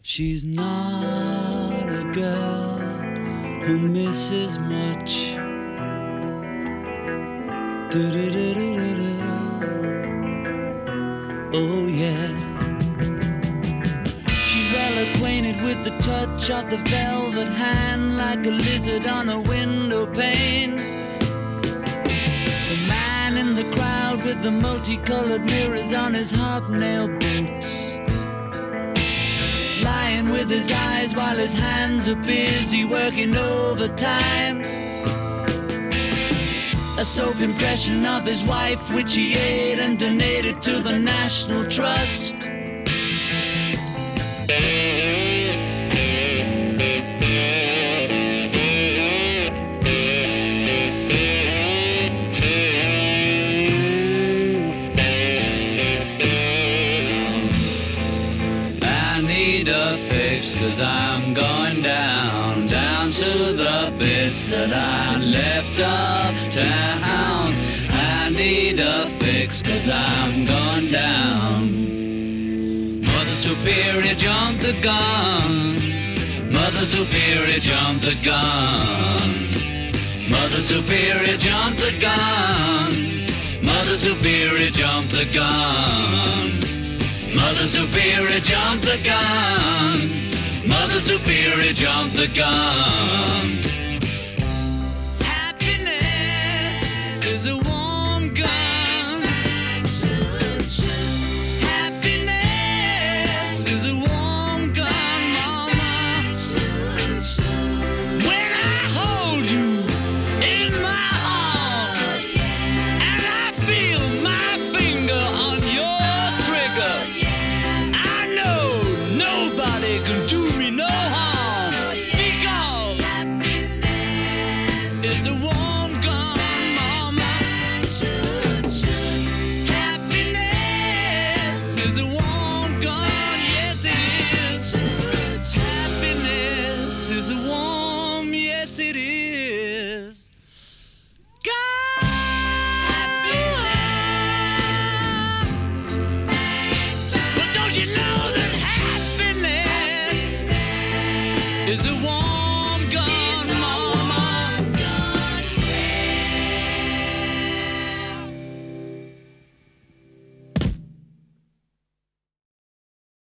She's not a girl who misses much. Do-do-do-do-do-do. Oh yeah. She's well acquainted with the touch of the velvet hand, like a lizard on a window pane. The man in the crowd with the multicolored mirrors on his hobnail boots, lying with his eyes while his hands are busy working overtime. A soap impression of his wife, which he ate and donated to the National Trust. I need a fix, 'cause I'm going down, down to the bits that I left uptown. I need a fix, 'cause I'm going down. Mother Superior jumped the gun. Mother Superior jumped the gun. Mother Superior jumped the gun. Mother Superior jumped the gun. Mother Superior jumped the gun. Mother Superior jumped the gun. Happiness is a warm gun. Happiness is a warm gun, mama. When I hold you in my arms and I feel my finger on your trigger, I know nobody can do me no harm, because it's a warm gun, mama. Happiness is a warm gun, yes it is. Happiness is a warm, yes it is. God. But don't you know that happiness is a warm gun, mama?